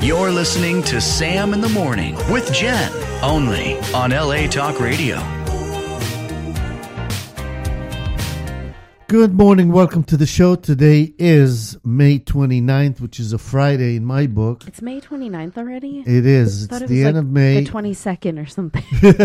You're listening to Sam in the Morning with Jen, only on LA Talk Radio. Good morning. Welcome to the show. Today is May 29th, which is a Friday in my book. It's May 29th already? It is. It's the end of May. The 22nd or something.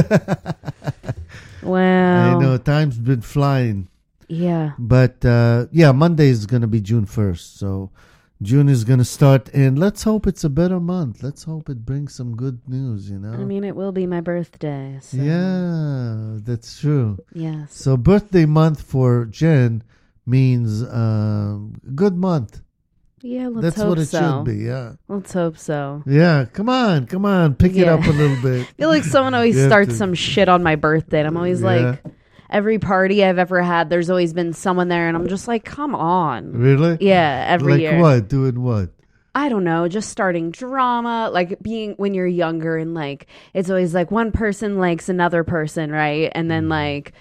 Wow. I know. Time's been flying. Yeah. But, Monday is going to be June 1st. So June is going to start. And let's hope it's a better month. Let's hope it brings some good news, you know. I mean, it will be my birthday. So. Yeah, that's true. Yes. So birthday month for Jen means good month. Yeah, let's That's hope what it so. should be, yeah. Let's hope so. Yeah, come on. Pick it up a little bit. I feel like someone always starts some shit on my birthday, and I'm always like, every party I've ever had, there's always been someone there, and I'm just like, come on. Really? Yeah, every year. Like what? Doing what? I don't know, just starting drama, like being when you're younger, and like it's always like one person likes another person, right? And then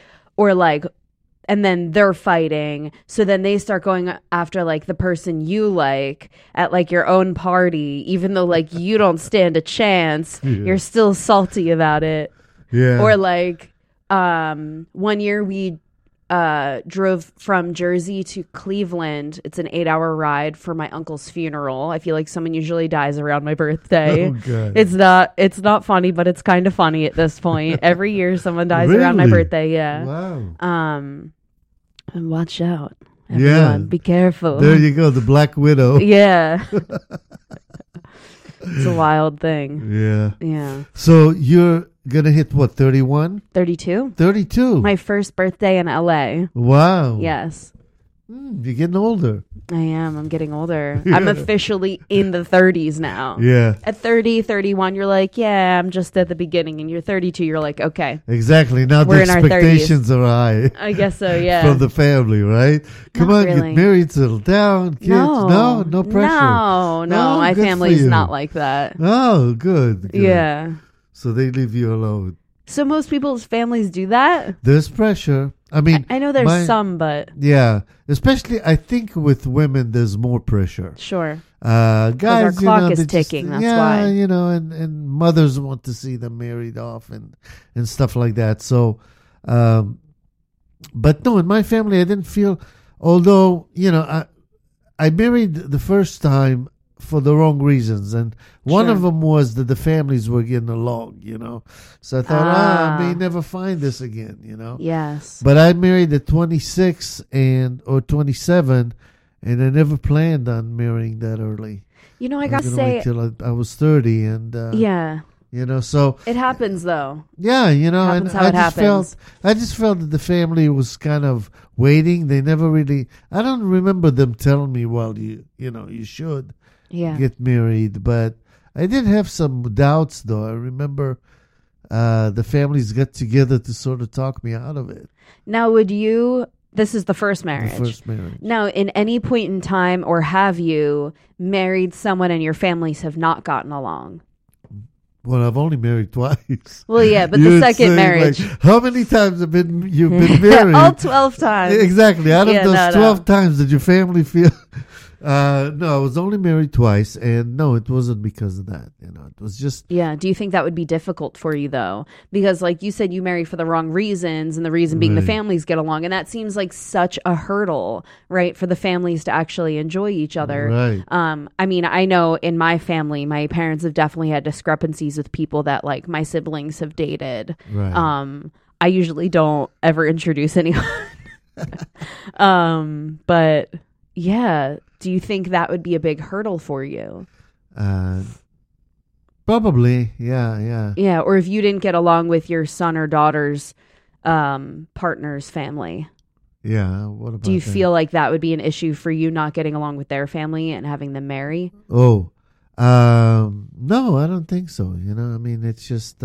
and then they're fighting, so then they start going after like the person you like at like your own party, even though like you don't stand a chance. You're still salty about it. Yeah. Or like 1 year we drove from Jersey to Cleveland. It's an 8-hour ride for my uncle's funeral. I feel like someone usually dies around my birthday. Oh, God. It's not funny, but it's kind of funny at this point. Every year someone dies around my birthday. Yeah. Wow. And watch out. Everyone, be careful. There you go, the Black Widow. Yeah. It's a wild thing. Yeah. Yeah. So you're going to hit what, 31? 32. 32. My first birthday in LA. Wow. Yes. You're getting older. I am. I'm getting older. Yeah. I'm officially in the 30s now. Yeah. At 30, 31, you're like, yeah, I'm just at the beginning. And you're 32, you're like, okay. Exactly. Now We're the in our expectations are high. I guess so, yeah. From the family, right? Come on, really. get married, settle down, kids. No pressure. No, Oh, my good family's for you. not like that. Oh, good. Yeah. So they leave you alone. So most people's families do that? There's pressure. I mean, I know there's some, but... Yeah. Especially, I think with women, there's more pressure. Sure. Guys, our clock is they ticking, that's why. and mothers want to see them married off and stuff like that. So, but no, in my family, I didn't feel, although, I married the first time for the wrong reasons. And one of them was that the families were getting along, So I thought, I may never find this again, Yes. But I married at 26 or 27, and I never planned on marrying that early. I gotta say... wait till I was 30, and... yeah. So... It happens, though. Yeah, happens how it happens. I just felt that the family was kind of waiting. They never really... I don't remember them telling me, well, you should get married. But I did have some doubts, though. I remember the families got together to sort of talk me out of it. Now, this is the first marriage. The first marriage. Now, in any point in time, or have you married someone and your families have not gotten along? Well, I've only married twice. Well, yeah, but the second marriage. Like, how many times you've been married? All 12 times. Exactly. Out of those 12 times, did your family feel... no, I was only married twice, and no, it wasn't because of that. It was just... Yeah. Do you think that would be difficult for you, though? Because, like you said, you married for the wrong reasons, and the reason being the families get along, and that seems like such a hurdle, right, for the families to actually enjoy each other. Right. I mean, I know in my family, my parents have definitely had discrepancies with people that, like, my siblings have dated. Right. I usually don't ever introduce anyone. But, yeah... Do you think that would be a big hurdle for you? Probably, yeah. Yeah, or if you didn't get along with your son or daughter's partner's family. Yeah, what about Do you that? feel like that would be an issue for you not getting along with their family and having them marry? Oh, no, I don't think so. I mean, it's just,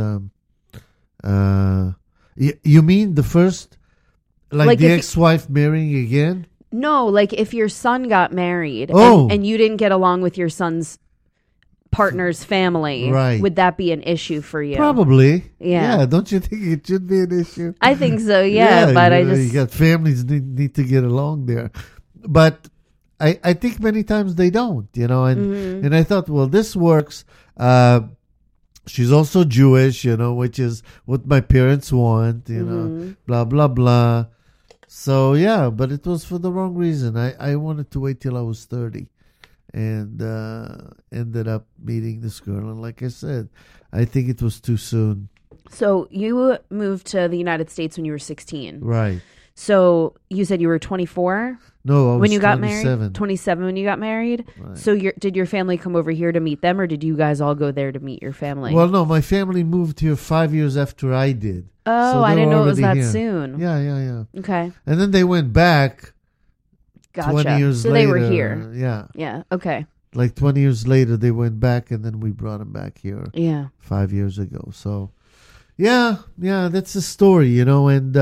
you mean the first, like the ex-wife marrying again? No, like if your son got married and you didn't get along with your son's partner's family, right. Would that be an issue for you? Probably. Yeah. Don't you think it should be an issue? I think so, yeah. But you got families need to get along there. But I think many times they don't, and I thought, well, this works. She's also Jewish, which is what my parents want, blah, blah, blah. So, yeah, but it was for the wrong reason. I wanted to wait till I was 30 and ended up meeting this girl. And like I said, I think it was too soon. So you moved to the United States when you were 16. Right. So you said you were 24? No, I was when you 27. got married? 27 when you got married? Right. So did your family come over here to meet them, or did you guys all go there to meet your family? Well, no, my family moved here 5 years after I did. Oh, so I didn't know it was that here. soon. Yeah. Okay. And then they went back 20 years so later. They were here. Yeah. Yeah, okay. Like 20 years later, they went back, and then we brought them back here. Yeah. 5 years ago. So, yeah, that's the story, and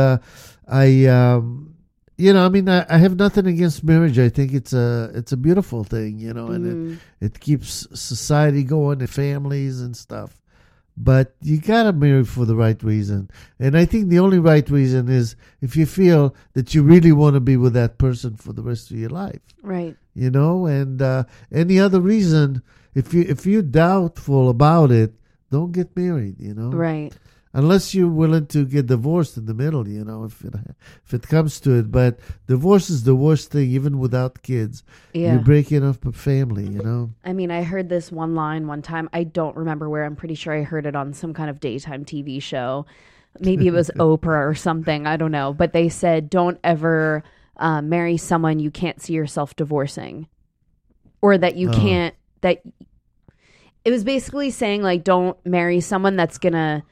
I have nothing against marriage. I think it's a beautiful thing, and it keeps society going and families and stuff. But you gotta marry for the right reason. And I think the only right reason is if you feel that you really want to be with that person for the rest of your life. Right. And any other reason, if you're doubtful about it, don't get married, Right. Unless you're willing to get divorced in the middle, if it comes to it. But divorce is the worst thing, even without kids. Yeah. You're breaking up a family, I mean, I heard this one line one time. I don't remember where. I'm pretty sure I heard it on some kind of daytime TV show. Maybe it was Oprah or something. I don't know. But they said, don't ever marry someone you can't see yourself divorcing. Or that you can't, that it was basically saying, like, don't marry someone that's going to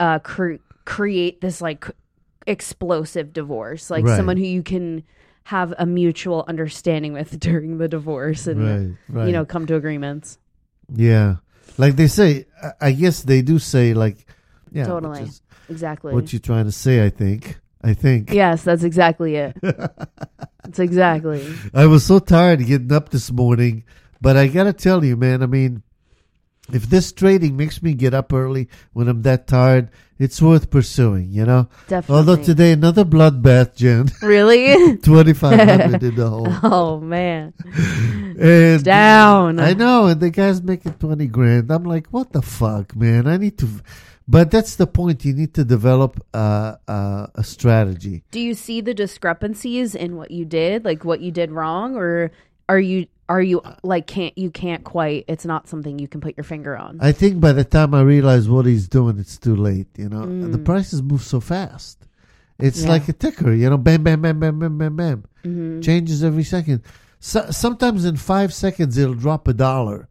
create this like explosive divorce, like right. someone who you can have a mutual understanding with during the divorce and right. Come to agreements. Yeah, like they say, I guess they do say, like, yeah, totally, exactly what you're trying to say. I think yes, that's exactly it. That's exactly. I was so tired getting up this morning, but I gotta tell you, man, I mean, if this trading makes me get up early when I'm that tired, it's worth pursuing, Definitely. Although today, another bloodbath, Jen. Really? 2,500 in the hole. Oh, man. And down. I know, and the guy's making 20 grand. I'm like, what the fuck, man? I need to... But that's the point. You need to develop a strategy. Do you see the discrepancies in what you did, like what you did wrong, or are you like can't quite? It's not something you can put your finger on. I think by the time I realize what he's doing, it's too late. The prices move so fast. It's like a ticker. Bam, bam, bam, bam, bam, bam, bam. Mm-hmm. Changes every second. Sometimes in 5 seconds it'll drop $1.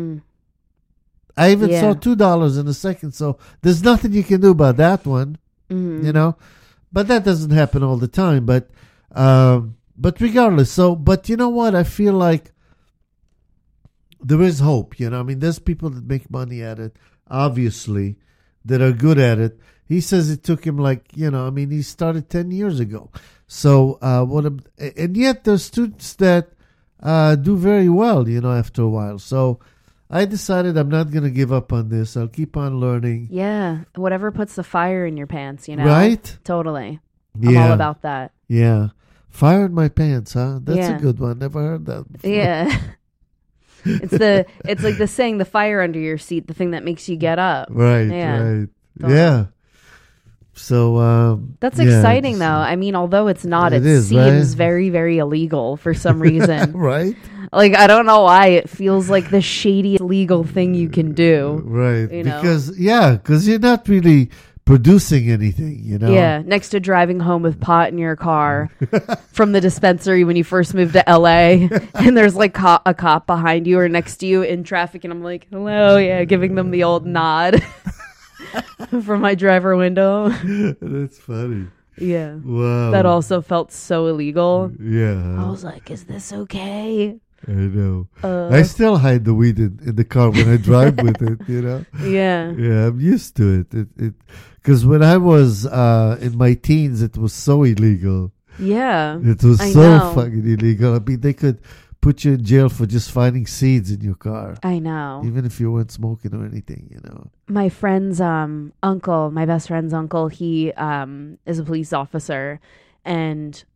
I even saw $2 in a second. So there's nothing you can do about that one. Mm-hmm. But that doesn't happen all the time. But regardless, but you know what? I feel like there is hope, there's people that make money at it, obviously, that are good at it. He says it took him he started 10 years ago. So, and yet there's students that do very well, after a while. So I decided I'm not going to give up on this. I'll keep on learning. Yeah. Whatever puts the fire in your pants, Right? Totally. I'm all about that. Yeah. Fire in my pants, huh? That's a good one. Never heard that before. Yeah. It's like the saying, the fire under your seat, the thing that makes you get up. Right, right. Totally. Yeah. So that's exciting though. I mean, although it's not, it seems very, very illegal for some reason. Right. Like, I don't know why it feels like the shadiest legal thing you can do. Right. Because you're not really producing anything, Yeah, next to driving home with pot in your car from the dispensary when you first moved to LA, and there's like a cop behind you or next to you in traffic, and I'm like, hello, giving them the old nod from my driver window. That's funny. Yeah. Wow. That also felt so illegal. Yeah. I was like, is this okay? I know. I still hide the weed in the car when I drive with it, Yeah. Yeah, I'm used to it. Because when I was in my teens, it was so illegal. Yeah. It was so fucking illegal. I mean, they could put you in jail for just finding seeds in your car. I know. Even if you weren't smoking or anything, My friend's uncle, my best friend's uncle, he is a police officer. And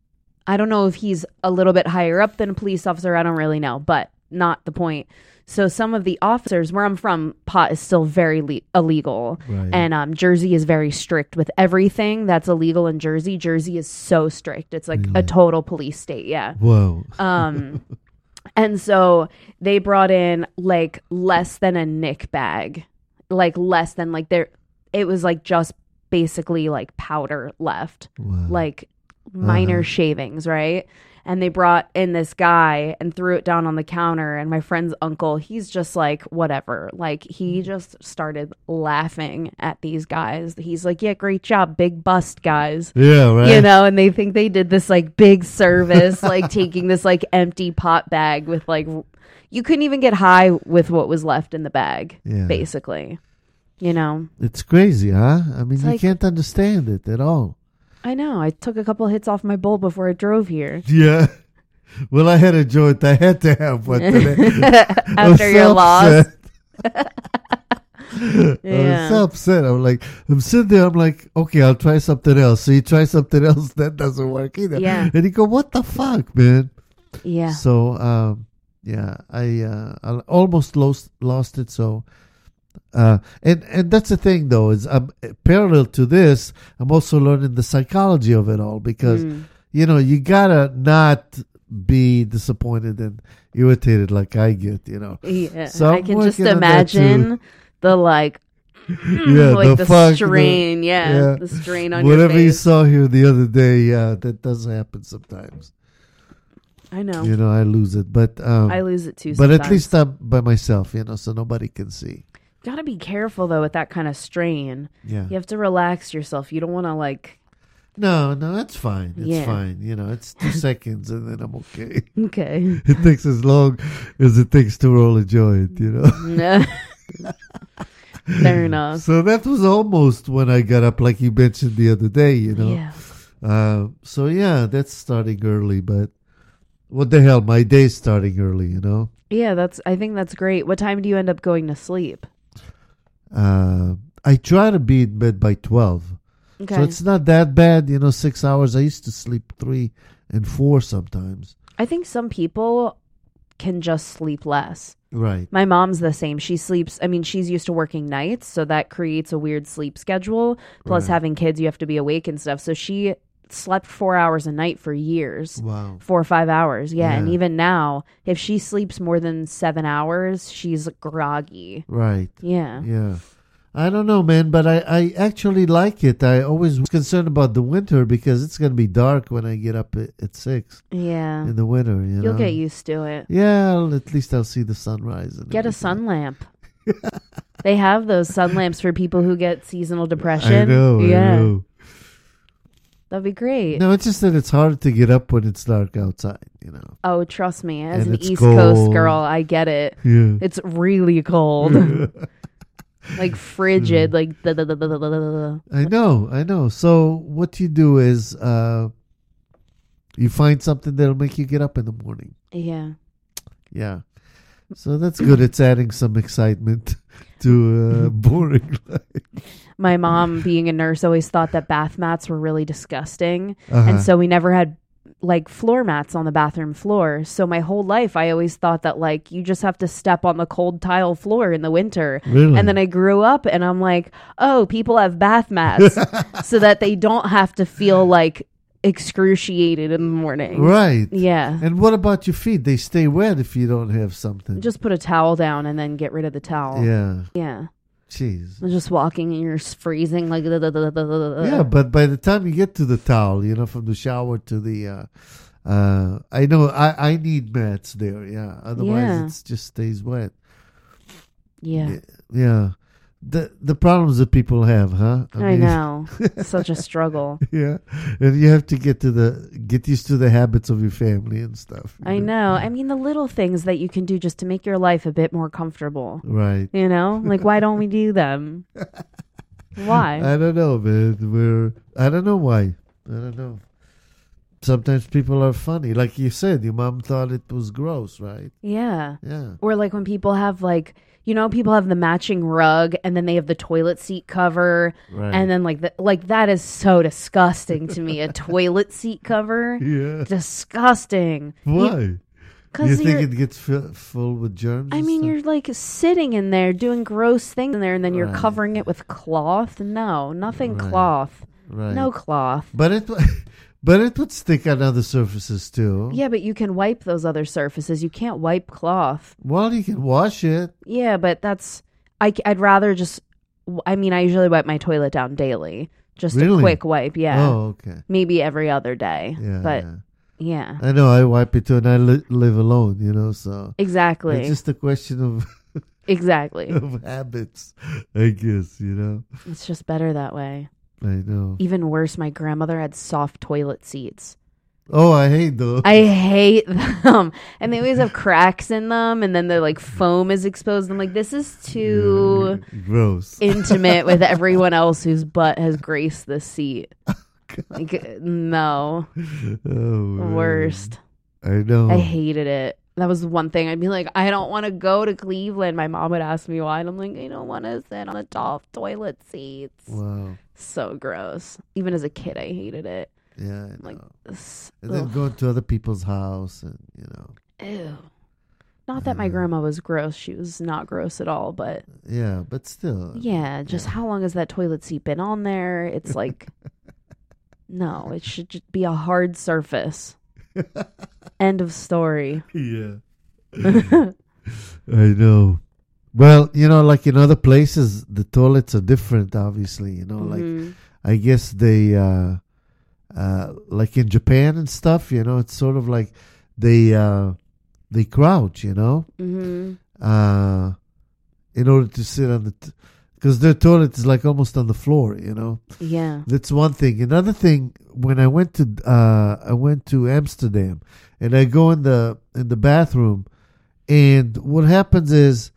I don't know if he's a little bit higher up than a police officer. I don't really know, but not the point. So some of the officers, where I'm from, pot is still very illegal. Right. And Jersey is very strict with everything that's illegal in Jersey. Jersey is so strict. It's like a total police state. Yeah. Whoa. And so they brought in like less than a Nick bag, like less than like it was like just basically like powder left, like minor shavings, right? And they brought in this guy and threw it down on the counter. And my friend's uncle, he's just like, whatever. Like, he just started laughing at these guys. He's like, yeah, great job. Big bust, guys. Yeah, right. You know, and they think they did this like big service, like taking this like empty pot bag with like, you couldn't even get high with what was left in the bag, basically. You know? It's crazy, huh? I mean, you can't understand it at all. I know. I took a couple hits off my bowl before I drove here. Yeah. Well, I had a joint. I had to have one today. After your loss. I was so upset. I'm sitting there. I'm like, okay, I'll try something else. So you try something else. That doesn't work either. Yeah. And you go, what the fuck, man? Yeah. So, I almost lost it. So, and that's the thing, though, is parallel to this, I'm also learning the psychology of it all because, you gotta not be disappointed and irritated like I get, Yeah, so I can just imagine the like, the strain, the strain on your face. Whatever you saw here the other day, that does happen sometimes. I know. I lose it, but I lose it too. But at least I'm by myself, so nobody can see. Gotta be careful though with that kind of strain. Yeah, you have to relax yourself. You don't want to like. No, that's fine. It's fine. It's 2 seconds and then I'm okay. Okay. It takes as long as it takes to roll a joint. Fair enough. So that was almost when I got up, like you mentioned the other day. Yeah. That's starting early, but what the hell? My day's starting early. Yeah, I think that's great. What time do you end up going to sleep? I try to be in bed by 12. Okay. So it's not that bad, 6 hours. I used to sleep 3 and 4 sometimes. I think some people can just sleep less. Right. My mom's the same. She sleeps, she's used to working nights, so that creates a weird sleep schedule. Plus having kids, you have to be awake and stuff. So she slept 4 hours a night for years. Wow. 4 or 5 hours. Yeah. And even now, if she sleeps more than 7 hours, she's groggy. Right. Yeah. Yeah. I don't know, man, but I actually like it. I always was concerned about the winter because it's going to be dark when I get up at 6. Yeah. In the winter, You'll get used to it. Yeah, at least I'll see the sunrise. Get a sun lamp. They have those sun lamps for people who get seasonal depression. I know. That'd be great. No, it's just that it's hard to get up when it's dark outside, Oh, trust me. As an East Coast girl, I get it. Yeah. It's really cold. Like frigid, like I know. So what you do is you find something that'll make you get up in the morning. Yeah. So that's good. It's adding some excitement to boring life. My mom, being a nurse, always thought that bath mats were really disgusting, and so we never had like floor mats on the bathroom floor. So my whole life I always thought that like you just have to step on the cold tile floor in the winter. Really? And then I grew up and I'm like, oh, people have bath mats so that they don't have to feel like excruciated in the morning. Right. Yeah. And what about your feet? They stay wet if you don't have something. Just put a towel down and then get rid of the towel. Yeah. Jeez. I'm just walking and you're freezing like yeah, but by the time you get to the towel, from the shower to the I know I need mats there, otherwise it just stays wet. Yeah. The problems that people have, huh? I know. Such a struggle. Yeah. And you have to get used to the habits of your family and stuff. I know. The little things that you can do just to make your life a bit more comfortable. Right. Like why don't we do them? Why? I don't know, man. I don't know why. I don't know. sometimes people are funny. Like you said, your mom thought it was gross, right? Yeah. Yeah. Or like when people have like, people have the matching rug and then they have the toilet seat cover. Right. And then like that is so disgusting to me. A toilet seat cover. Yeah. Disgusting. Why? You Because think it gets full with germs? I mean, you're like sitting in there doing gross things in there and then you're Right. covering it with cloth. No, nothing Right. cloth. right. No cloth. But it would stick on other surfaces too. Yeah, but you can wipe those other surfaces. You can't wipe cloth. Well, you can wash it. Yeah, but I'd rather just, I usually wipe my toilet down daily. Just Really? a quick wipe, yeah. Oh, okay. Maybe every other day. Yeah. But, yeah. yeah. I know. I wipe it too, and I live alone. So Exactly. it's just a question of Exactly. of habits, I guess. It's just better that way. I know. Even worse, my grandmother had soft toilet seats. Oh, I hate those. I hate them. And they always have cracks in them, and then the like foam is exposed. I'm like, this is too gross. intimate with everyone else whose butt has graced this seat. Like, no. Oh, man. Worst. I know. I hated it. That was one thing. I'd be like, I don't want to go to Cleveland. My mom would ask me why. And I'm like, I don't want to sit on the top toilet seats. Wow. So gross. Even as a kid, I hated it. Yeah, I know. Like, this, And then going to other people's house and, ew. Not that my grandma was gross. She was not gross at all. But yeah, but still. yeah, just how long has that toilet seat been on there? It's like, no, it should just be a hard surface. End of story. Yeah. I know. Well, like in other places, the toilets are different, obviously. Like I guess they, like in Japan and stuff, it's sort of like they crouch, in order to sit on because their toilet is like almost on the floor, Yeah. That's one thing. Another thing, when I went to Amsterdam, and I go in the bathroom, and what happens is,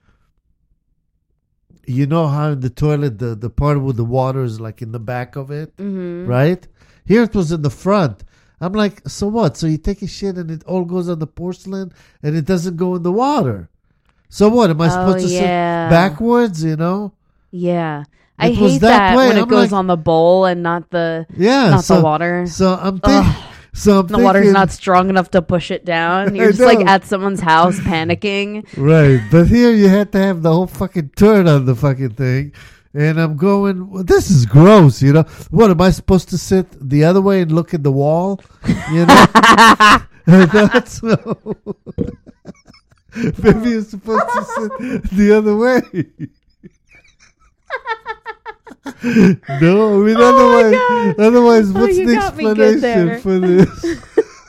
how in the toilet the part where the water is like in the back of it, right? Here it was in the front. I'm like, so what? So you take a shit and it all goes on the porcelain and it doesn't go in the water. So what? Am I supposed to sit backwards? Yeah. I It was hate that that way. when it I'm goes like- on the bowl and not the the water. So I'm thinking. The water's not strong enough to push it down. You're just like at someone's house panicking. Right. But here you had to have the whole fucking turn on the fucking thing. And I'm going, well, this is gross, What, am I supposed to sit the other way and look at the wall? That's no. Maybe you're supposed to sit the other way. No, otherwise, what's the explanation for this?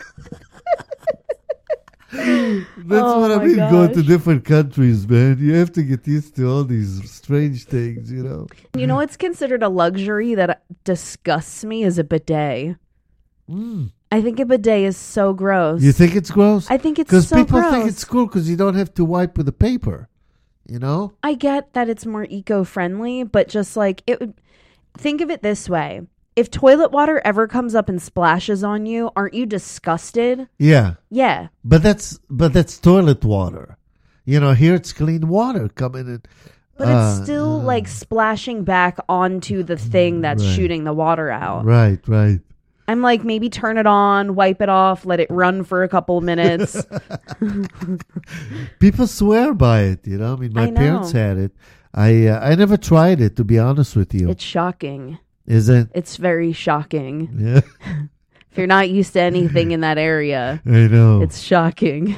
That's what I mean. Going to different countries, man. You have to get used to all these strange things, What's considered a luxury that disgusts me is a bidet. I think a bidet is so gross. You think it's gross? I think it's so gross. Because people think it's cool because you don't have to wipe with the paper. I get that it's more eco-friendly, but just like think of it this way. If toilet water ever comes up and splashes on you, aren't you disgusted? Yeah. Yeah. But that's toilet water. Here it's clean water coming in. But it's still like splashing back onto the thing that's shooting the water out. Right. I'm like, maybe turn it on, wipe it off, let it run for a couple of minutes. People swear by it, my parents had it. I never tried it, to be honest with you. It's shocking. Is it? It's very shocking. Yeah. If you're not used to anything in that area, I know. it's shocking.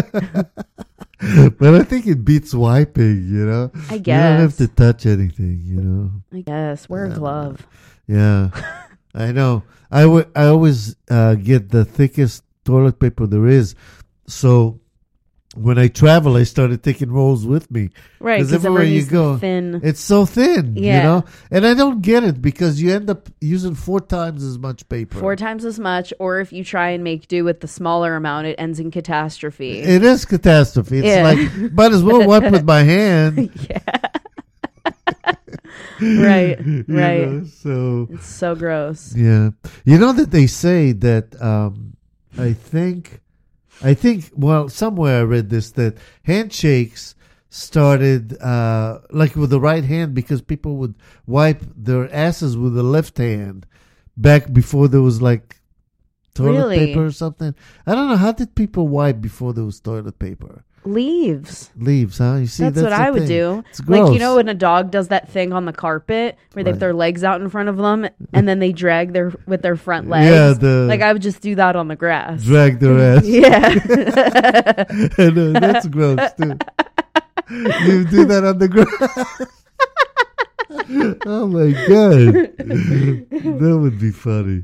But I think it beats wiping, I guess. You don't have to touch anything, I guess. Wear a glove. Yeah. I know. I always get the thickest toilet paper there is. So when I travel, I started taking rolls with me. Right. Because everywhere you go, thin. it's so thin, Yeah. And I don't get it because you end up using 4 times as much paper. 4 times as much. Or if you try and make do with the smaller amount, it ends in catastrophe. It is catastrophe. It's like, might as well wipe with my hand. Yeah. Right. You Right. know, so It's so gross. yeah, you know that they say that. I think. Well, somewhere I read this that handshakes started like with the right hand because people would wipe their asses with the left hand back before there was like toilet Really? paper or something. I don't know, how did people wipe before there was toilet paper? Leaves. Leaves, huh? You see, That's what the I would thing. do. It's gross. Like, you know, when a dog does that thing on the carpet where they have Right. their legs out in front of them and then they drag with their front legs. Yeah, like I would just do that on the grass. drag their ass. Yeah. I know, that's gross too. You do that on the ground. Oh my god, that would be funny.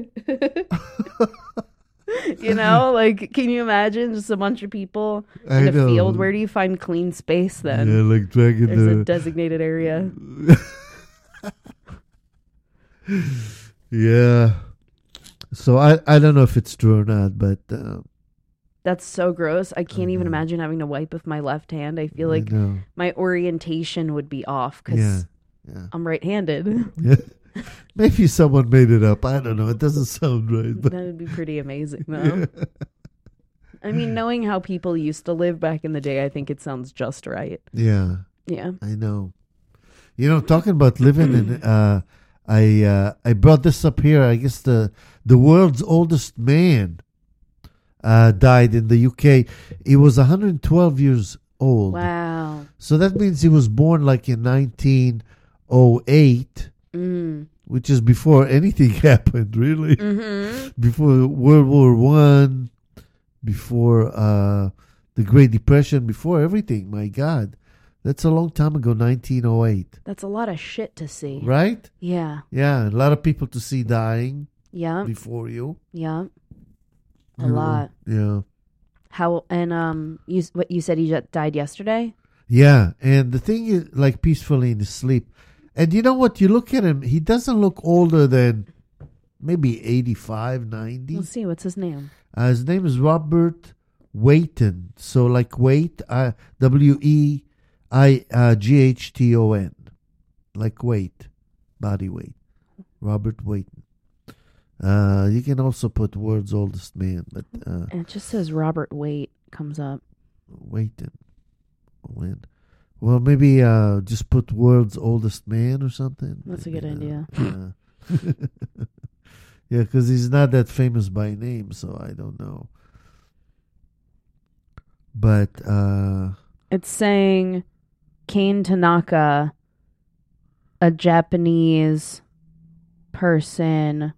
You know, like, can you imagine just a bunch of people I in a know. field? Where do you find clean space then? Yeah, like dragging There's a the. designated area. Yeah. So I don't know if it's true or not, but That's so gross. I can't even imagine having to wipe with my left hand. I feel like I know. my orientation would be off because Yeah. I'm right-handed. Yeah. Maybe someone made it up. I don't know. It doesn't sound right. But That would be pretty amazing, though. I mean, knowing how people used to live back in the day, I think it sounds just right. yeah, Yeah. I know. You know, talking about living in, I brought this up here. I guess the world's oldest man died in the UK. He was 112 years old. Wow. So that means he was born like in 1908, which is before anything happened, really. Mm-hmm. Before World War One, before the Great Depression, before everything. My God, that's a long time ago, 1908. That's a lot of shit to see. Right? Yeah. Yeah, a lot of people to see dying Yeah. before you. Yeah. A lot. Yeah. How and you said he just died yesterday? Yeah, and the thing is, like, peacefully in his sleep. And you know what? You look at him, he doesn't look older than maybe 85, 90. Let's see. What's his name? His name is Robert Wheaton. So, like, weight, Weighdton. Like weight, body weight. Robert Wheaton. You can also put world's oldest man, but It just says Robert Waite comes up. Wheaton. When? Well, maybe just put world's oldest man or something. That's a good idea. Yeah, yeah, because he's not that famous by name, so I don't know. But It's saying Kane Tanaka, a Japanese person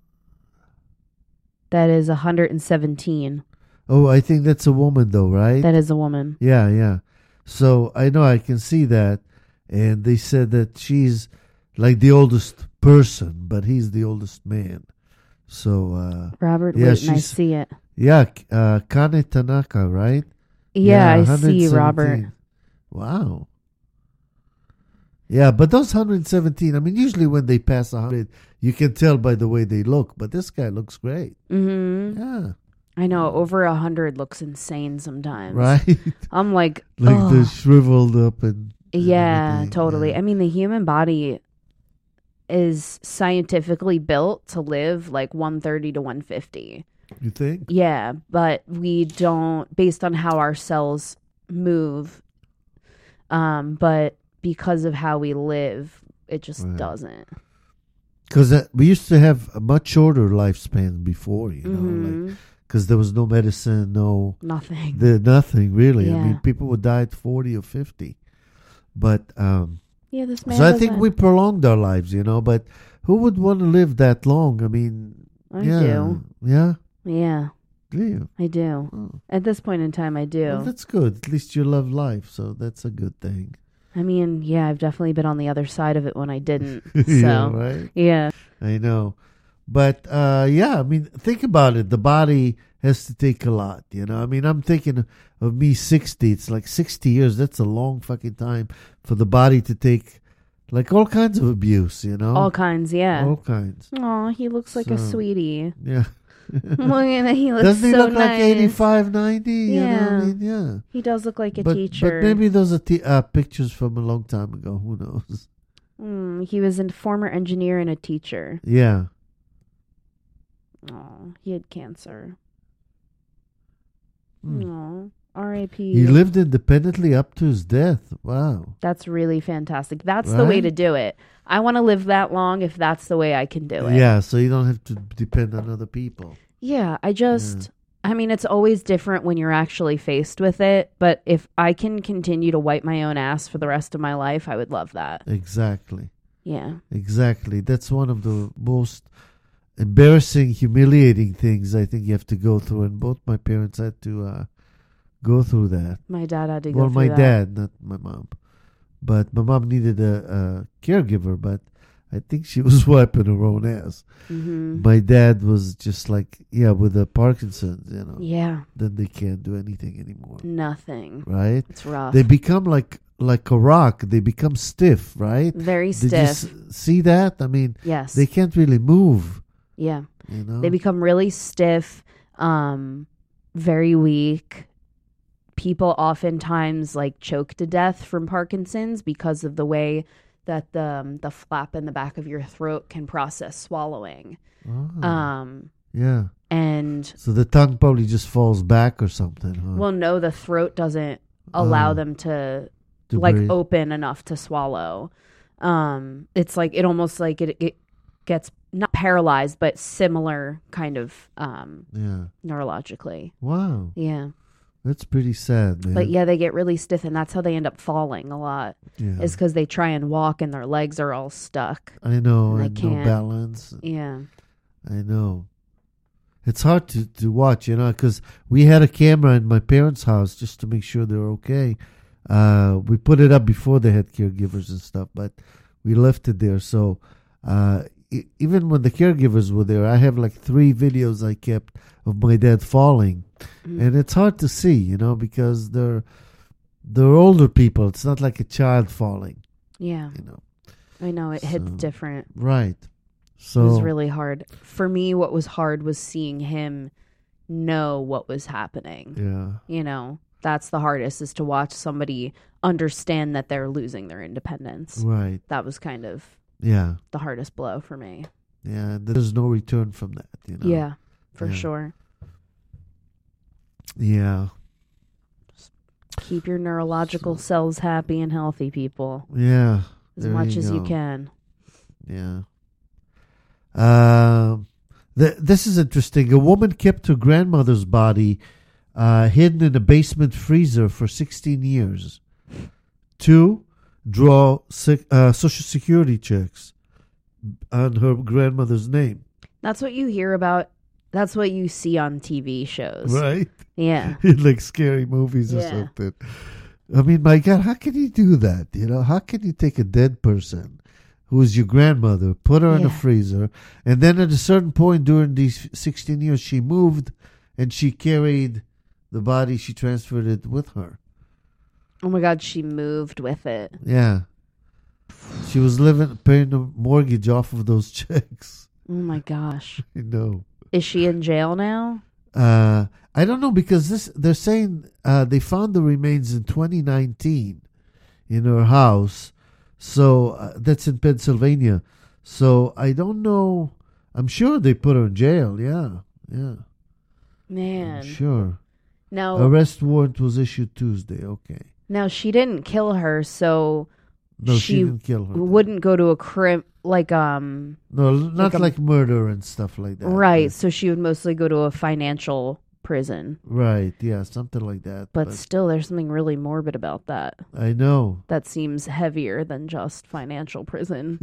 that is 117. oh, I think that's a woman, though, right? That is a woman. Yeah, yeah. So I know I can see that, and they said that she's like the oldest person, but he's the oldest man. So Robert yeah, Wheaton, I she's- see it. yeah, Kane Tanaka, right? Yeah, I see 117. Robert. Wow. Yeah, but those 117, I mean, usually when they pass 100, you can tell by the way they look, but this guy looks great. Mm-hmm. Yeah, I know, over 100 looks insane sometimes. right? I'm like, Like ugh. the shriveled up and Yeah, everything, totally. yeah. I mean, the human body is scientifically built to live like 130 to 150. You think? Yeah, but we don't, based on how our cells move, but because of how we live, it just Right. doesn't. Because we used to have a much shorter lifespan before, you know, Mhm. like because there was no medicine, Nothing. nothing really. I Yeah. mean, people would die at 40 or 50. But Yeah, this man. so I think doesn't- we prolonged our lives, you know. But who would want to live that long? I mean, I yeah, do. yeah, Yeah, do you? I do. Oh. At this point in time, I do. Well, that's good. At least you love life, so that's a good thing. I mean, yeah, I've definitely been on the other side of it when I didn't. Yeah, So, right. yeah. I know. But yeah, I mean, think about it. The body has to take a lot, you know. I mean, I'm thinking of me 60. It's like 60 years. That's a long fucking time for the body to take like all kinds of abuse, you know. All kinds, yeah. All kinds. Oh, he looks like a So- sweetie. Yeah. Look at that. He looks Doesn't he so look nice. like 85, 90? You know what I Yeah. mean? Yeah. He does look like a But teacher. maybe those are pictures from a long time ago. Who knows? He was a former engineer and a teacher. Yeah. Oh, he had cancer. Oh, R.I.P. He lived independently up to his death. Wow. That's really fantastic. That's the way to do it. I want to live that long if that's the way I can do it. Yeah, so you don't have to depend on other people. Yeah, I mean, it's always different when you're actually faced with it, but if I can continue to wipe my own ass for the rest of my life, I would love that. Exactly. Yeah. Exactly. That's one of the most embarrassing, humiliating things I think you have to go through, and both my parents had to go through that. My dad had to go well, through that. Well, my dad, not my mom. But my mom needed a caregiver, but I think she was wiping her own ass. Mm-hmm. My dad was just like, with the Parkinson's, Yeah. Then they can't do anything anymore. Nothing. Right? It's rough. They become like a rock. They become stiff, right? Very stiff. Did you see that? I mean, yes. They can't really move. Yeah. They become really stiff, very weak. People oftentimes choke to death from Parkinson's because of the way that the flap in the back of your throat can process swallowing. Oh. Yeah. And so the tongue probably just falls back or something, huh? Well, no, the throat doesn't allow them to breathe. Open enough to swallow. It's it almost it gets not paralyzed, but similar kind of neurologically. Wow. Yeah. That's pretty sad, man. But yeah, they get really stiff, and that's how they end up falling a lot. Yeah. Is because they try and walk and their legs are all stuck. I know, and no balance. Yeah. I know. It's hard to watch, because we had a camera in my parents' house just to make sure they were okay. We put it up before they had caregivers and stuff, but we left it there. So even when the caregivers were there, I have 3 videos I kept of my dad falling. And it's hard to see, because they're older people. It's not like a child falling. Yeah. I know. It hits different. Right. So it was really hard. For me, what was hard was seeing him know what was happening. Yeah. That's the hardest, is to watch somebody understand that they're losing their independence. Right. That was kind of the hardest blow for me. Yeah. There's no return from that, Yeah, for sure. Yeah. Just keep your neurological cells happy and healthy, people. Yeah. As much as you can. Yeah. This is interesting. A woman kept her grandmother's body hidden in a basement freezer for 16 years to draw Social Security checks on her grandmother's name. That's what you hear about. That's what you see on TV shows. Right? Yeah. In scary movies or something. I mean, my God, how can you do that? How can you take a dead person who is your grandmother, put her in a freezer, and then at a certain point during these 16 years, she moved and she carried the body, she transferred it with her. Oh my God, she moved with it. Yeah. She was paying the mortgage off of those checks. Oh my gosh. I know. Is she in jail now? I don't know, because they're saying they found the remains in 2019 in her house. So that's in Pennsylvania. So I don't know. I'm sure they put her in jail. Yeah. Man. I'm sure. Now, arrest warrant was issued Tuesday. Okay. Now, she didn't kill her, so no, she didn't kill her. Wouldn't go to a no, not like murder and stuff like that. Right. So she would mostly go to a financial prison. Right. Yeah, something like that. But still, there's something really morbid about that. I know. That seems heavier than just financial prison.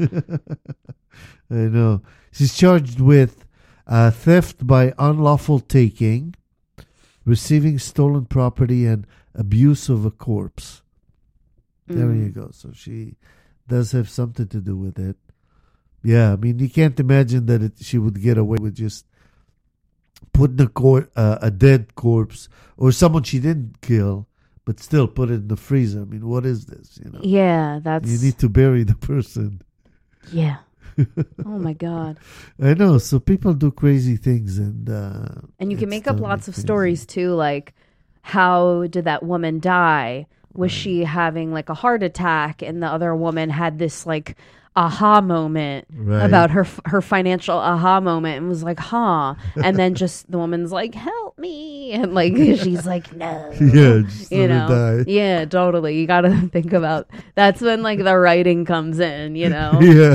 I know. She's charged with theft by unlawful taking, receiving stolen property, and abuse of a corpse. There you go. So she does have something to do with it. Yeah, I mean, you can't imagine that she would get away with just putting a dead corpse or someone she didn't kill, but still put it in the freezer. I mean, what is this? Yeah, that's. You need to bury the person. Yeah. Oh my God. I know. So people do crazy things, and you can make up lots of stories too, like how did that woman die? Was she having a heart attack, and the other woman had this aha moment about her financial aha moment, and was like, huh. And then just the woman's like, help me. And like, she's like, no. Yeah, just let her die. Yeah, totally. You got to think about, that's when like the writing comes in, Yeah.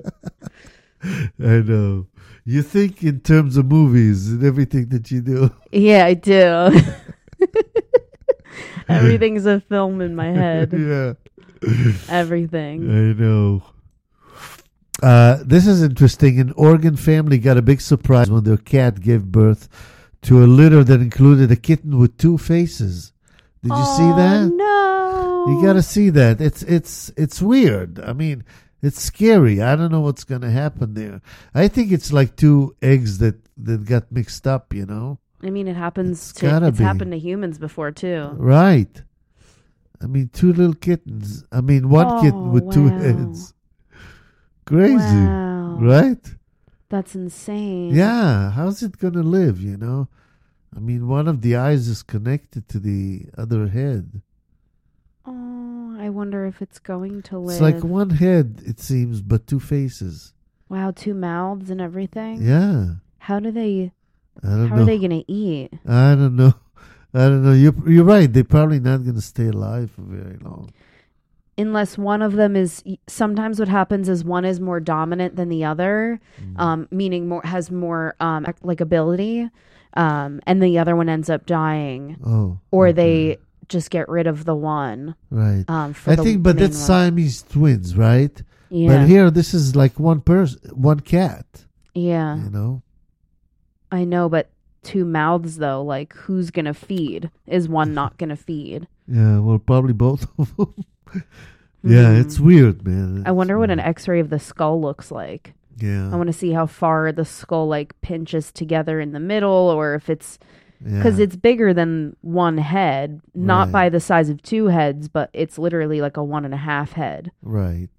I know. You think in terms of movies and everything that you do. Yeah, I do. Everything's a film in my head. Yeah. Everything. I know. This is interesting. An Oregon family got a big surprise when their cat gave birth to a litter that included a kitten with 2 faces. Did you see that? No. You got to see that. It's weird. I mean, it's scary. I don't know what's going to happen there. I think it's like 2 eggs that got mixed up, I mean, it happens it's happened to humans before too. Right. I mean, 2 little kittens. I mean, 1 kitten with 2 heads. Crazy. Wow. Right? That's insane. Yeah. How's it going to live, I mean, one of the eyes is connected to the other head. Oh, I wonder if it's going to live. It's like 1 head, it seems, but 2 faces. Wow, 2 mouths and everything? Yeah. How do they... I don't know. How are they going to eat? I don't know. You're right. They're probably not going to stay alive for very long. Unless one of them is... Sometimes what happens is one is more dominant than the other, meaning has more like ability, and the other one ends up dying. Oh. Or they just get rid of the one. Right. But that's Siamese twins, right? Yeah. But here, this is like one cat. Yeah. I know, but 2 mouths, though, like, who's going to feed? Is one not going to feed? Yeah, well, probably both of them. Yeah, it's weird, man. I wonder what an x-ray of the skull looks like. Yeah. I want to see how far the skull, like, pinches together in the middle, or if it's... Because it's bigger than 1 head, not by the size of 2 heads, but it's literally like a 1.5 head. Right.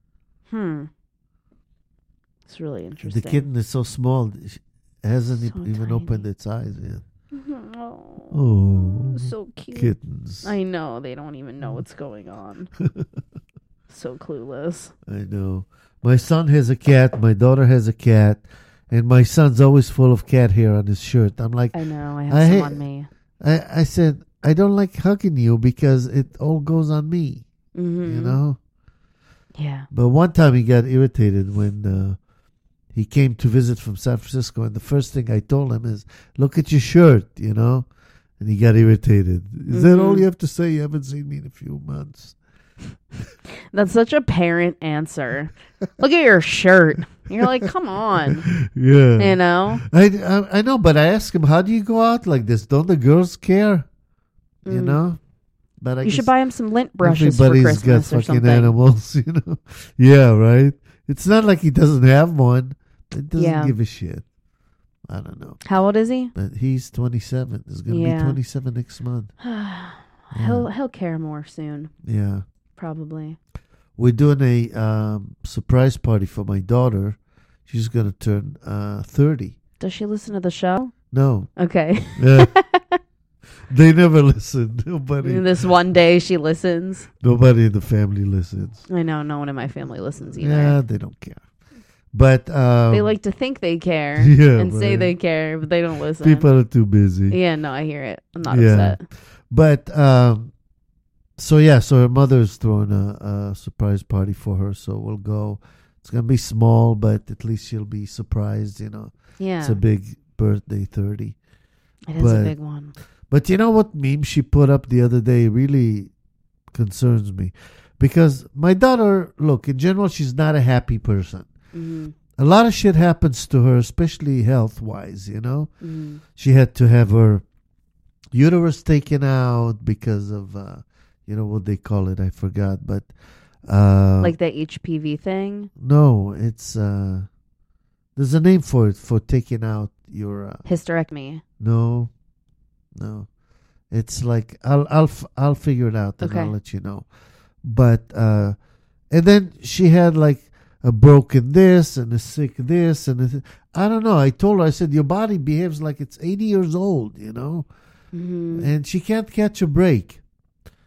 It's really interesting. The kitten is so small... hasn't even opened its eyes yet. Oh, so cute. Kittens. I know. They don't even know what's going on. So clueless. I know. My son has a cat. My daughter has a cat. And my son's always full of cat hair on his shirt. I'm like... I know. I have some on me. I said, I don't like hugging you because it all goes on me. Yeah. But one time he got irritated when... he came to visit from San Francisco, and the first thing I told him is, look at your shirt, And he got irritated. Is that all you have to say? You haven't seen me in a few months. That's such a parent answer. Look at your shirt. You're like, come on. Yeah. I know, but I asked him, how do you go out like this? Don't the girls care? But you should buy him some lint brushes for Christmas got or fucking something. Animals, Yeah, right? It's not like he doesn't have one. It doesn't give a shit. I don't know. How old is he? But he's 27. He's going to be 27 next month. He'll care more soon. Yeah. Probably. We're doing a surprise party for my daughter. She's going to turn 30. Does she listen to the show? No. Okay. They never listen. Nobody. This one day she listens. Nobody in the family listens. I know. No one in my family listens either. Yeah, they don't care. But they like to think they care and say they care, but they don't listen. People are too busy. Yeah, no, I hear it. I'm not upset. But so her mother's throwing a surprise party for her, so we'll go. It's gonna be small, but at least she'll be surprised. Yeah, it's a big birthday, 30. It is a big one. But you know what meme she put up the other day really concerns me, because my daughter, look, in general, she's not a happy person. Mm-hmm. A lot of shit happens to her, especially health-wise, Mm-hmm. She had to have her uterus taken out because of, what they call it, I forgot, but... like the HPV thing? No, it's... there's a name for it, for taking out your... hysterectomy. No. It's like, I'll figure it out and I'll let you know. But, and then she had like, a broken this and a sick this and I don't know. I told her, I said, your body behaves like it's 80 years old, Mm-hmm. and she can't catch a break.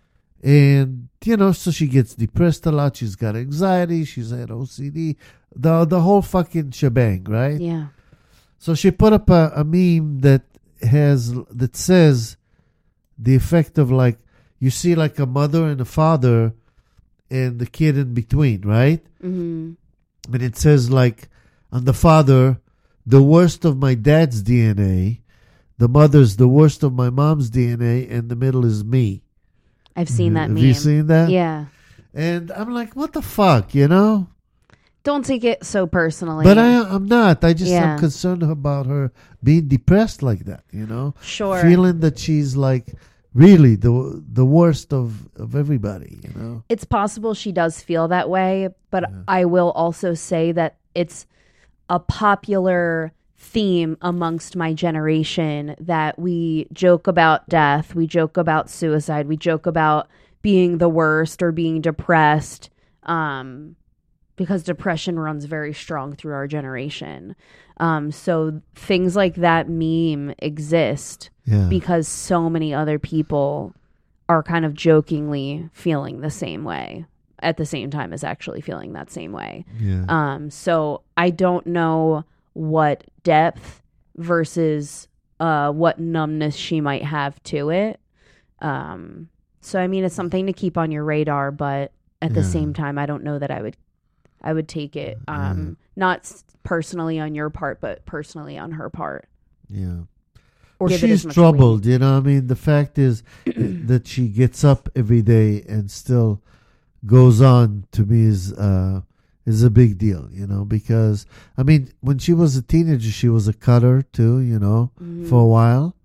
And, so she gets depressed a lot. She's got anxiety. She's had OCD. The whole fucking shebang, right? Yeah. So she put up a meme that says the effect of like, you see like a mother and a father and the kid in between, right? Mm-hmm. And it says like, on the father, the worst of my dad's DNA, the mother's the worst of my mom's DNA, and the middle is me. I've seen that meme. Have you seen that? Yeah. And I'm like, what the fuck, Don't take it so personally. But I'm not. I'm concerned about her being depressed like that, Sure. Feeling that she's like really the worst of everybody, It's possible she does feel that way, but I will also say that it's a popular theme amongst my generation that we joke about death, we joke about suicide, we joke about being the worst or being depressed, because depression runs very strong through our generation. So things like that meme exist because so many other people are kind of jokingly feeling the same way at the same time as actually feeling that same way. Yeah. So I don't know what depth versus what numbness she might have to it. So I mean, it's something to keep on your radar, but at the same time, I don't know that I would take it not personally on your part, but personally on her part. Yeah. Or she's troubled, the fact is that she gets up every day and still goes on, to me is a big deal, because when she was a teenager, she was a cutter too, for a while.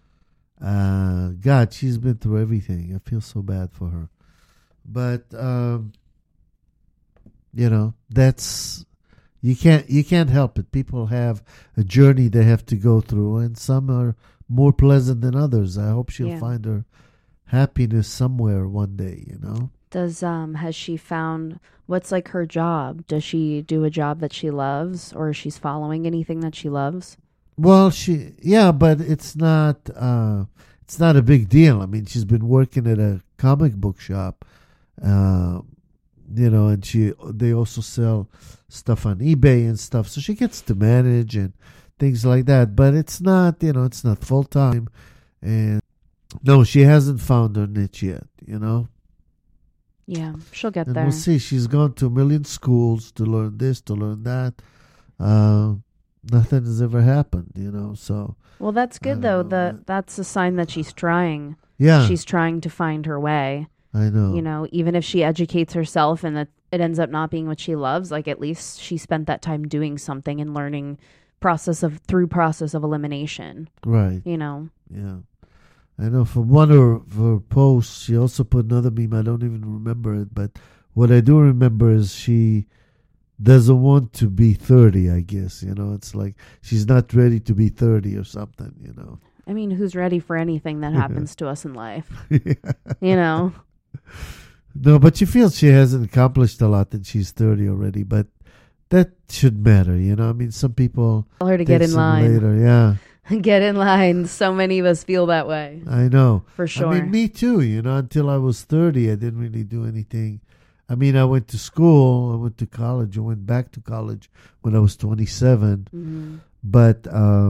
God, she's been through everything. I feel so bad for her. But that's you can't help it. People have a journey they have to go through, and some are more pleasant than others. I hope she'll find her happiness somewhere one day, Has she found what's like her job? Does she do a job that she loves, or she's following anything that she loves? Well, but it's not a big deal. She's been working at a comic book shop, and they also sell stuff on eBay and stuff, so she gets to manage and things like that. But it's not, it's not full time, and no, she hasn't found her niche yet. Yeah, she'll get and there. We'll see. She's gone to a million schools to learn this, to learn that. Nothing has ever happened, So well, that's good though. That's a sign that she's trying. Yeah, she's trying to find her way. I know. Even if she educates herself and that it ends up not being what she loves, like at least she spent that time doing something and learning process of elimination. Right. Yeah. I know from one of her posts, she also put another meme. I don't even remember it, but what I do remember is she doesn't want to be 30, I guess. It's like she's not ready to be 30 or something, Who's ready for anything that happens to us in life? No, but she feels she hasn't accomplished a lot and she's 30 already, but that should matter, some people tell her to get in line later, yeah. Get in line. So many of us feel that way. I know. For sure. Me too, until I was 30, I didn't really do anything. I went to school, I went to college, I went back to college when I was 27. Mm-hmm. But,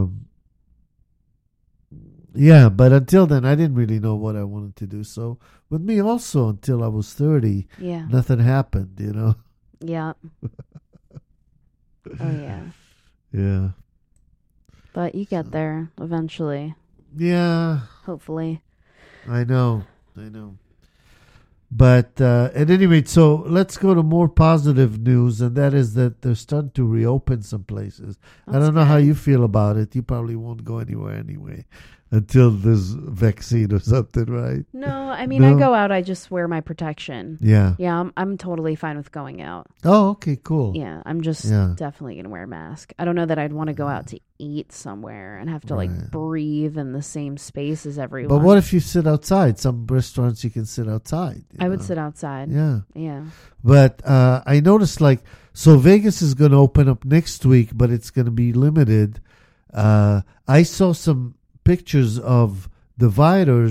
but until then, I didn't really know what I wanted to do. So with me also, until I was 30, nothing happened, Yeah. Oh, yeah. Yeah. But you get there eventually. Yeah. Hopefully. I know. But at any rate, so let's go to more positive news, and that is that they're starting to reopen some places. I don't know how you feel about it. You probably won't go anywhere anyway until there's vaccine or something, right? No, I go out, I just wear my protection. Yeah. Yeah, I'm totally fine with going out. Oh, okay, cool. Yeah, I'm just definitely going to wear a mask. I don't know that I'd want to go out to eat somewhere and have to breathe in the same space as everyone. But what if you sit outside? Some restaurants you can sit outside. I would sit outside. Yeah. Yeah. But I noticed so Vegas is going to open up next week, but it's going to be limited. I saw some pictures of dividers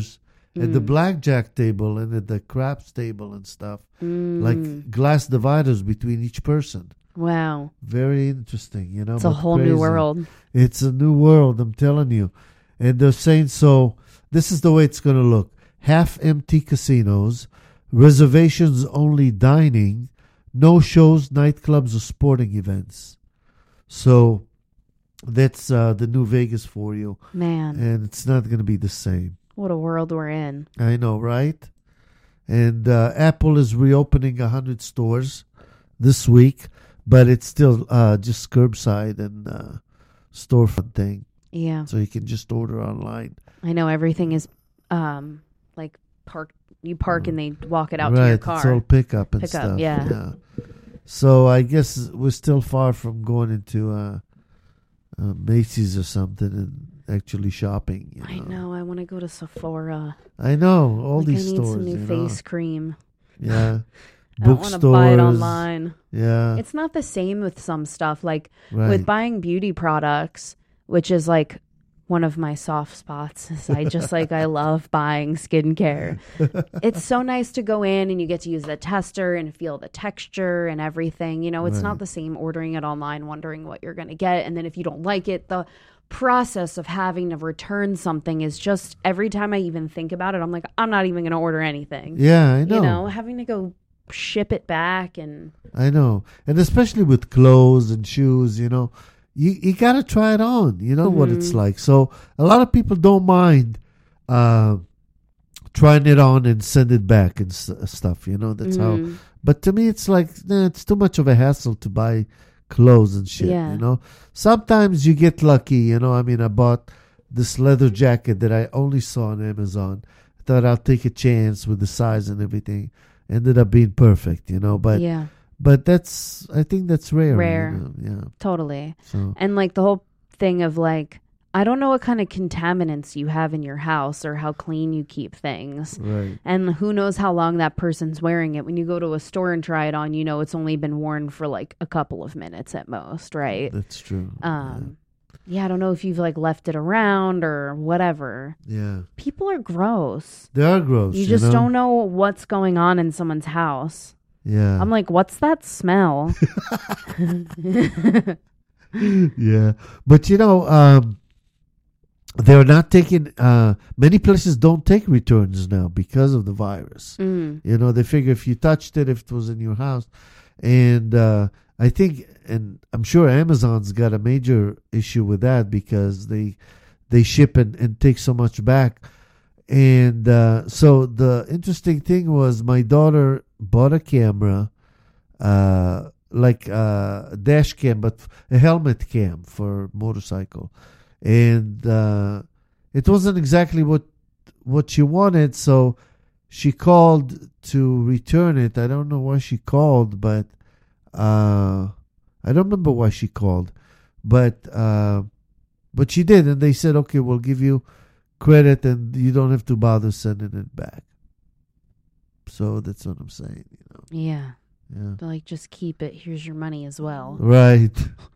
at the blackjack table and at the craps table and stuff, like glass dividers between each person. Wow. Very interesting, you know. It's a whole new world. It's a new world, I'm telling you. And they're saying, so this is the way it's going to look. Half-empty casinos, reservations-only dining, no shows, nightclubs, or sporting events. So that's the new Vegas for you. Man. And it's not going to be the same. What a world we're in. I know, right? And Apple is reopening 100 stores this week, but it's still just curbside and storefront thing. Yeah. So you can just order online. I know everything is like park. You park and they walk it out right, to your car. It's all pickup and stuff. Yeah. So I guess we're still far from going into Macy's or something and actually shopping. You know? I know. I want to go to Sephora. I know all these I need stores. some new face cream. Yeah. I don't want to buy it online. Yeah. It's not the same with some stuff. Like with buying beauty products, which is like one of my soft spots. Is I love buying skincare. It's so nice to go in and you get to use the tester and feel the texture and everything. You know, it's not the same ordering it online, wondering what you're going to get. And then if you don't like it, the process of having to return something is just, every time I even think about it, I'm like, I'm not even going to order anything. Yeah, I know. You know, having to go ship it back and... I know. And especially with clothes and shoes, you know, you got to try it on. You know what it's like. So a lot of people don't mind trying it on and send it back and stuff, you know. That's how. But to me, it's like, it's too much of a hassle to buy clothes and shit, you know. Sometimes you get lucky, you know. I mean, I bought this leather jacket that I only saw on Amazon. I thought I'll take a chance with the size and everything. Ended up being perfect, you know. But but I think that's rare. Rare. You know? Yeah. Totally. So. And like the whole thing of like, I don't know what kind of contaminants you have in your house or how clean you keep things. Right. And who knows how long that person's wearing it. When you go to a store and try it on, you know it's only been worn for like a couple of minutes at most, right? That's true. Yeah, I don't know if you've like left it around or whatever. Yeah. People are gross. They are gross. You just don't know what's going on in someone's house. Yeah. I'm like, what's that smell? Yeah. But you know, they're not taking, many places don't take returns now because of the virus. You know, they figure if you touched it, if it was in your house. And I think, and I'm sure Amazon's got a major issue with that because they ship and take so much back. And so the interesting thing was my daughter bought a camera, like a dash cam, but a helmet cam for motorcycle. And it wasn't exactly what she wanted, so she called to return it. I don't know why she called, but I don't remember why she called, but she did, and they said, okay, we'll give you credit, and you don't have to bother sending it back. So that's what I'm saying, you know. Yeah. Yeah. But like, just keep it. Here's your money as well. Right.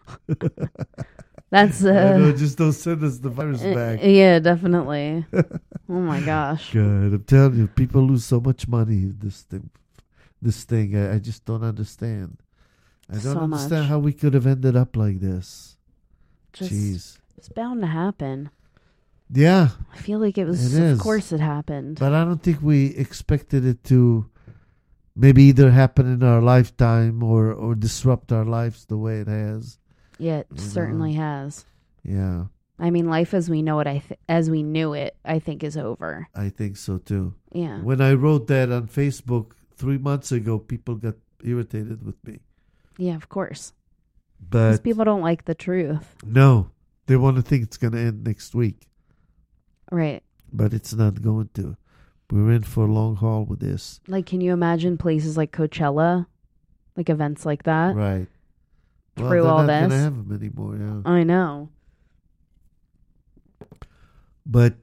That's I know, just don't send us the virus back. Yeah, definitely. Oh my gosh. God, I'm telling you, people lose so much money. This thing, I just don't understand. I don't understand how we could have ended up like this. Jeez, it's bound to happen. Yeah, I feel like it was. Of course, it happened. But I don't think we expected it to. Maybe either happen in our lifetime or disrupt our lives the way it has. Yeah, it certainly has. Yeah. I mean, life as we know it, as we knew it, I think is over. I think so too. Yeah. When I wrote that on Facebook 3 months ago, people got irritated with me. Yeah, of course. But because people don't like the truth. No, they want to think it's going to end next week. Right. But it's not going to. We're in for a long haul with this. Like, can you imagine places like Coachella? Like events like that? Right. Through all this? They're not going to have them anymore, yeah. I know. But,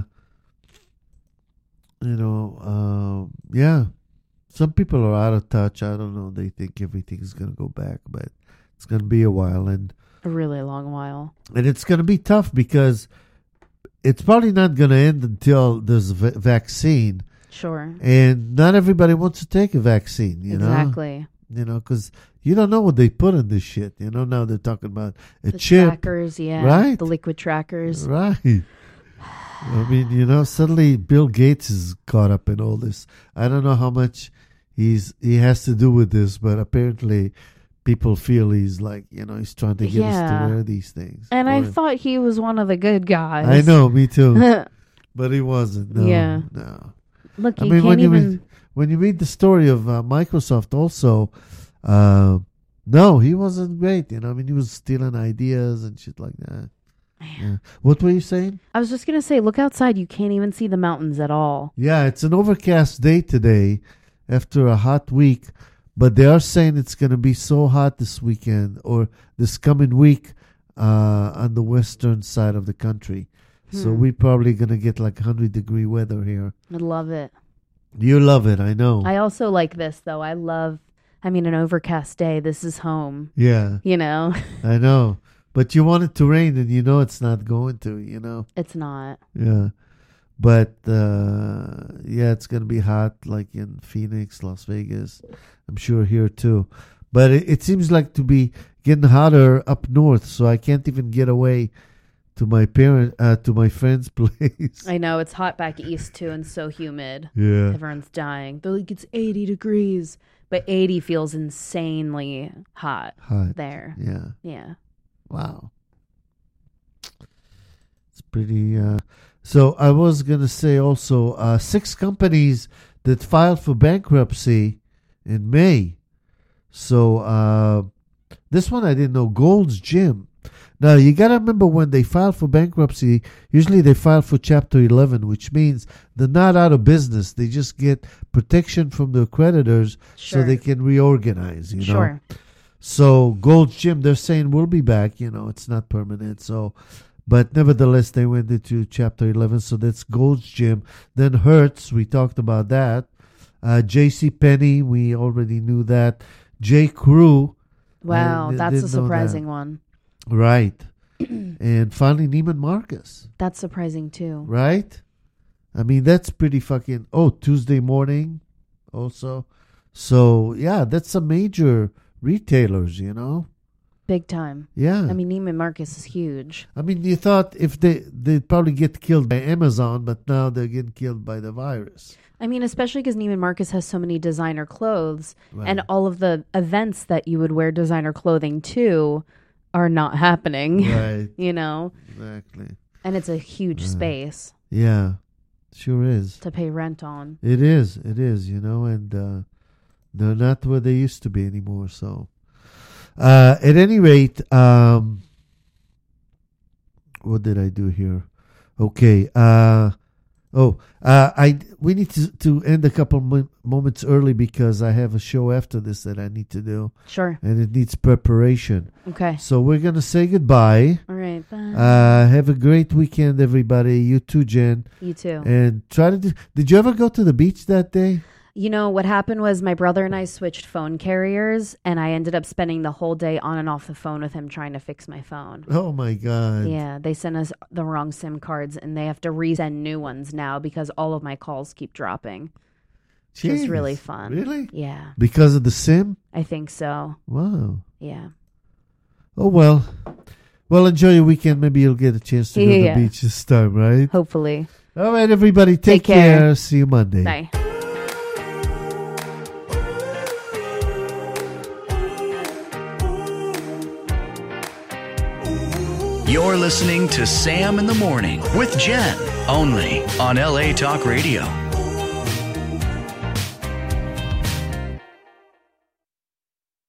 you know, yeah. Some people are out of touch. I don't know. They think everything's going to go back, but it's going to be a while. And a really long while. And it's going to be tough because it's probably not going to end until there's a vaccine. Sure. And not everybody wants to take a vaccine, you know? Exactly. You know, because you don't know what they put in this shit. You know, now they're talking about a the chip. Trackers, yeah. Right? The liquid trackers. Right. I mean, you know, suddenly Bill Gates is caught up in all this. I don't know how much he has to do with this, but apparently people feel he's like, you know, he's trying to get us to wear these things. And I thought he was one of the good guys. I know, me too. But he wasn't. No, yeah. No. Look, I mean, when you read the story of Microsoft also, no, he wasn't great. You know, I mean, he was stealing ideas and shit like that. Yeah. What were you saying? I was just going to say, look outside. You can't even see the mountains at all. Yeah, it's an overcast day today after a hot week. But they are saying it's going to be so hot this weekend or this coming week on the western side of the country. So we're probably going to get like 100-degree weather here. I love it. You love it, I know. I also like this, though. An overcast day. This is home. Yeah. You know? I know. But you want it to rain and you know it's not going to, you know? It's not. Yeah. But, yeah, it's going to be hot like in Phoenix, Las Vegas. I'm sure here too. But it seems like to be getting hotter up north, so I can't even get away to my friend's place. I know, it's hot back east too and so humid. Yeah. Everyone's dying. They're like, it's 80 degrees. But 80 feels insanely hot there. Yeah. Yeah. Wow. It's pretty... So I was going to say also 6 companies that filed for bankruptcy in May. So this one I didn't know, Gold's Gym. Now, you got to remember when they file for bankruptcy, usually they file for Chapter 11, which means they're not out of business. They just get protection from their creditors so they can reorganize, you know. So Gold's Gym, they're saying we'll be back, you know, it's not permanent. So, but nevertheless, they went into Chapter 11, so that's Gold's Gym. Then Hertz, we talked about that. JCPenney, we already knew that. J. Crew. Wow, that's a surprising one. Right. And finally, Neiman Marcus. That's surprising too. Right? I mean, that's pretty fucking... Oh, Tuesday Morning also. So, yeah, that's some major retailers, you know? Big time. Yeah. I mean, Neiman Marcus is huge. I mean, you thought if they'd probably get killed by Amazon, but now they're getting killed by the virus. I mean, especially because Neiman Marcus has so many designer clothes, and all of the events that you would wear designer clothing to are not happening. Right. You know? Exactly. And it's a huge space. Yeah. Sure is. To pay rent on. It is, you know, and they're not where they used to be anymore, so... at any rate, what did I do here? Okay. We need to end a couple moments early because I have a show after this that I need to do. Sure. And it needs preparation. Okay. So we're going to say goodbye. All right. Bye. Have a great weekend, everybody. You too, Jen. You too. And did you ever go to the beach that day? You know, what happened was my brother and I switched phone carriers, and I ended up spending the whole day on and off the phone with him trying to fix my phone. Oh, my God. Yeah, they sent us the wrong SIM cards, and they have to resend new ones now because all of my calls keep dropping. Jeez, which is really fun. Really? Yeah. Because of the SIM? I think so. Wow. Yeah. Oh, well. Well, enjoy your weekend. Maybe you'll get a chance to go to the beach this time, right? Hopefully. All right, everybody. Take care. See you Monday. Bye. You're listening to Sam in the Morning with Jen, only on LA Talk Radio.